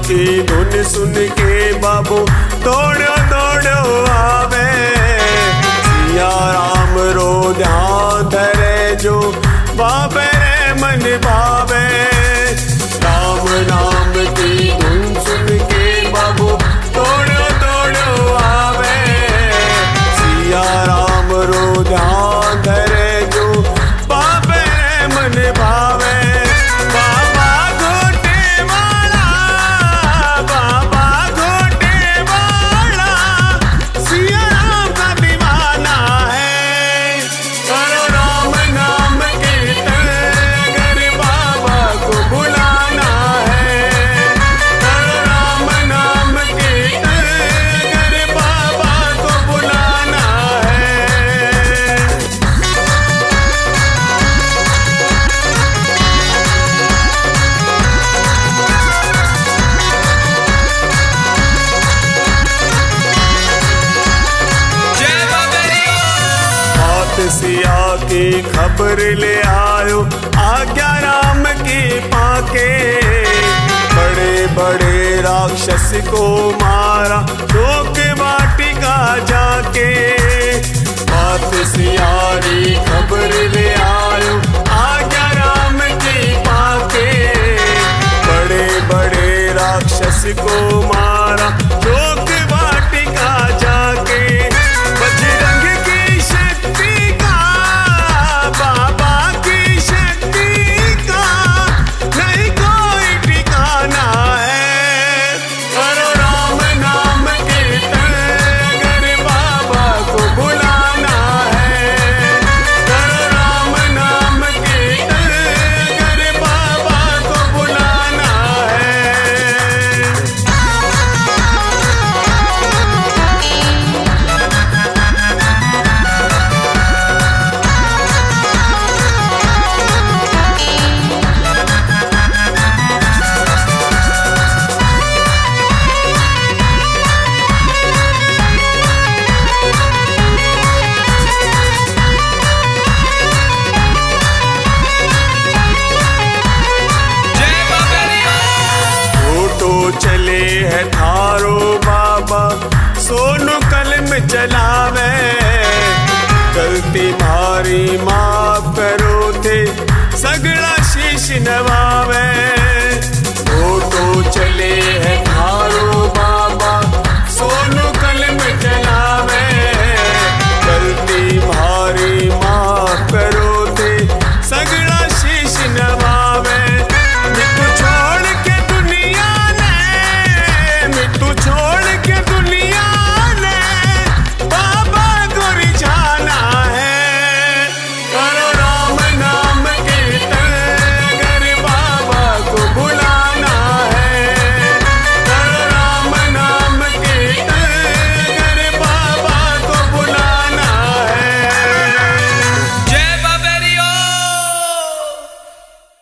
की धुन सुन के बाबू दौड़ो दौड़ो आवे। सिया राम रो ध्यान धरे जो बाबे रे मन भावे। राम नाम की धुन सुन के बाबू दौड़ो दौड़ो आवे। सिया राम रो ध्यान धरे जो बाबे रे मन भावे। सिया की खबर ले आयो आज्ञा राम की पाके। बड़े बड़े राक्षस को मारा शोक वाटिका जाके। बात सियारी खबर ले आयो आज्ञा राम की पाके। बड़े बड़े राक्षस को मारा शोक वाटिका जाके। बजरंग की शक्ति का बाबा की शक्ति का नहीं कोई ठिकाना है। करो राम नाम कीर्तन अगर बाबा को बुलाना है। करो राम नाम कीर्तन अगर बाबा को बुलाना है। चले है थारो बाबा सोनू कलम चलावे। गलती मारी माफ करो थे सगड़ा शीश नवा।